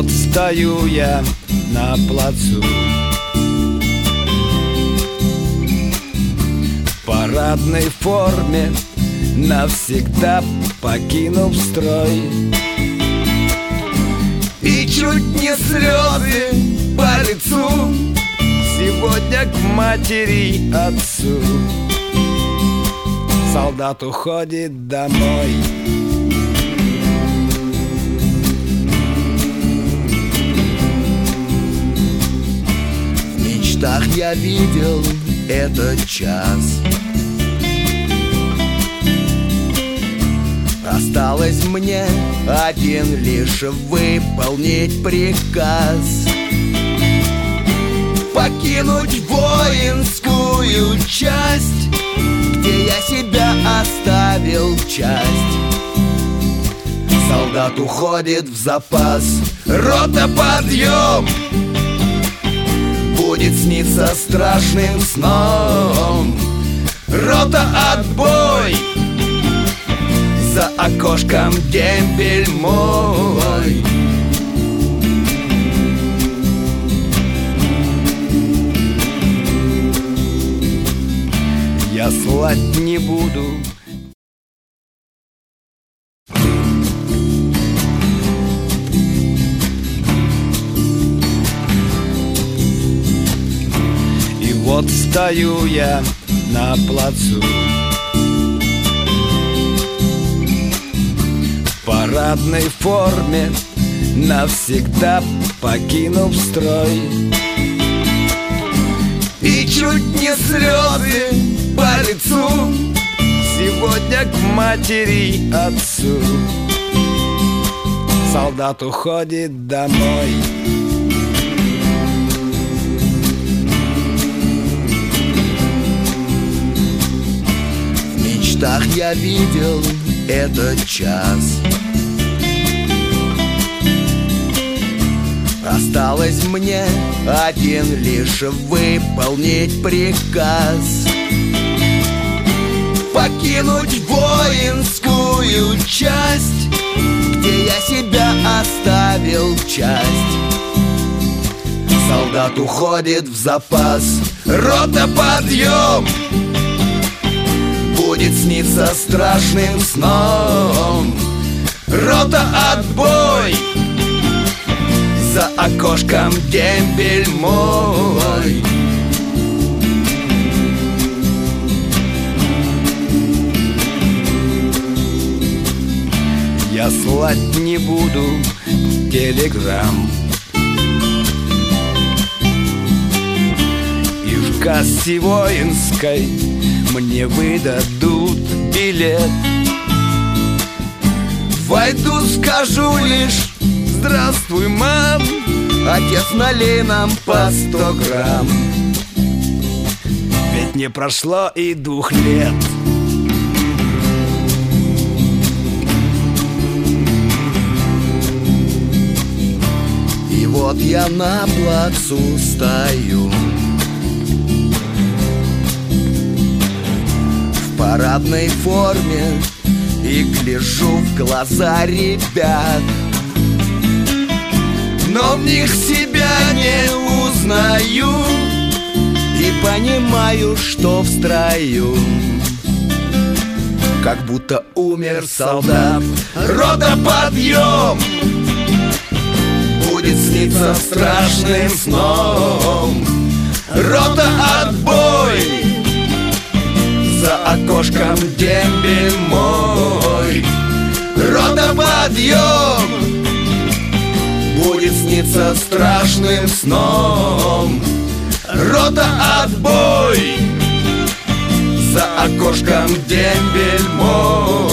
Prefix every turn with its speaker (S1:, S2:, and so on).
S1: вот стою я на плацу, в парадной форме, навсегда покинув строй. И чуть не слезы по лицу сегодня к матери и отцу. Солдат уходит домой. В мечтах я видел этот час. Осталось мне один лишь выполнить приказ: покинуть воинскую часть, где я себя оставил часть. Солдат уходит в запас. Рота, подъем! Будет сниться страшным сном. Рота, отбой! За окошком дембель мой. Я слать не буду. И вот стою я на плацу, в парадной форме, навсегда покинув строй. И чуть не слезы по лицу сегодня к матери и отцу. Солдат уходит домой. В мечтах я видел этот час. Осталось мне один лишь выполнить приказ: покинуть воинскую часть, где я себя оставил часть. Солдат уходит в запас. Рота, подъем! Будет сниться страшным сном. Рота, отбой! За окошком дембель мой. Я слать не буду телеграмм, и в кассе воинской мне выдадут билет. Войду, скажу лишь: здравствуй, мам, отец, налей нам по 100 грамм. Ведь не прошло и 2 лет. И вот я на плацу стою, в парадной форме, и гляжу в глаза ребят. Но в них себя не узнаю и понимаю, что в строю как будто умер солдат. Рота, подъем! Будет сниться страшным сном. Рота, отбой! За окошком дембель мой. Рота, подъем! Будет сниться страшным сном. Рота, отбой! За окошком дембель мой.